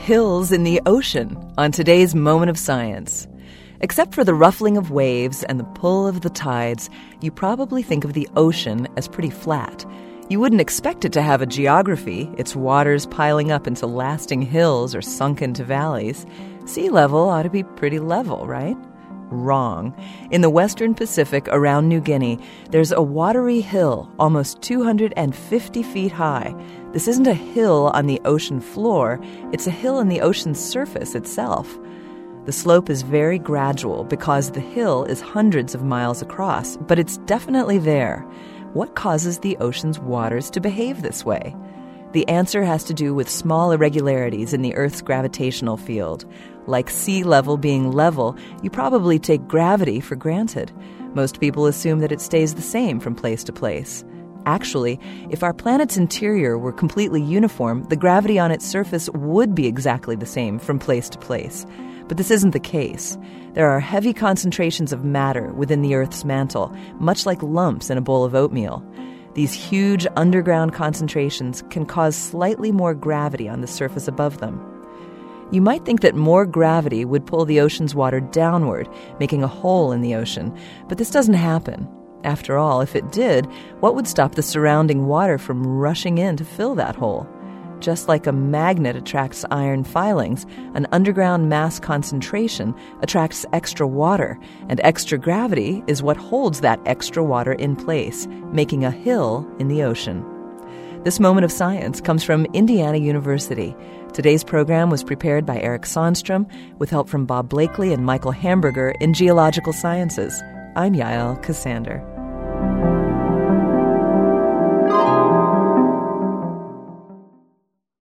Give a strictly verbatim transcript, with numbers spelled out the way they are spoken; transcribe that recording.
hills in the ocean on today's Moment of Science. Except for the ruffling of waves and the pull of the tides, you probably think of the ocean as pretty flat. You wouldn't expect it to have a geography, its waters piling up into lasting hills or sunk into valleys. Sea level ought to be pretty level, right? Wrong. In the western Pacific around New Guinea, there's a watery hill almost two hundred fifty feet high. This isn't a hill on the ocean floor, it's a hill on the ocean's surface itself. The slope is very gradual because the hill is hundreds of miles across, but it's definitely there. What causes the ocean's waters to behave this way? The answer has to do with small irregularities in the Earth's gravitational field. Like sea level being level, you probably take gravity for granted. Most people assume that it stays the same from place to place. Actually, if our planet's interior were completely uniform, the gravity on its surface would be exactly the same from place to place. But this isn't the case. There are heavy concentrations of matter within the Earth's mantle, much like lumps in a bowl of oatmeal. These huge underground concentrations can cause slightly more gravity on the surface above them. You might think that more gravity would pull the ocean's water downward, making a hole in the ocean, but this doesn't happen. After all, if it did, what would stop the surrounding water from rushing in to fill that hole? Just like a magnet attracts iron filings, an underground mass concentration attracts extra water, and extra gravity is what holds that extra water in place, making a hill in the ocean. This Moment of Science comes from Indiana University. Today's program was prepared by Eric Sandstrom with help from Bob Blakely and Michael Hamburger in Geological Sciences. I'm Yael Cassander.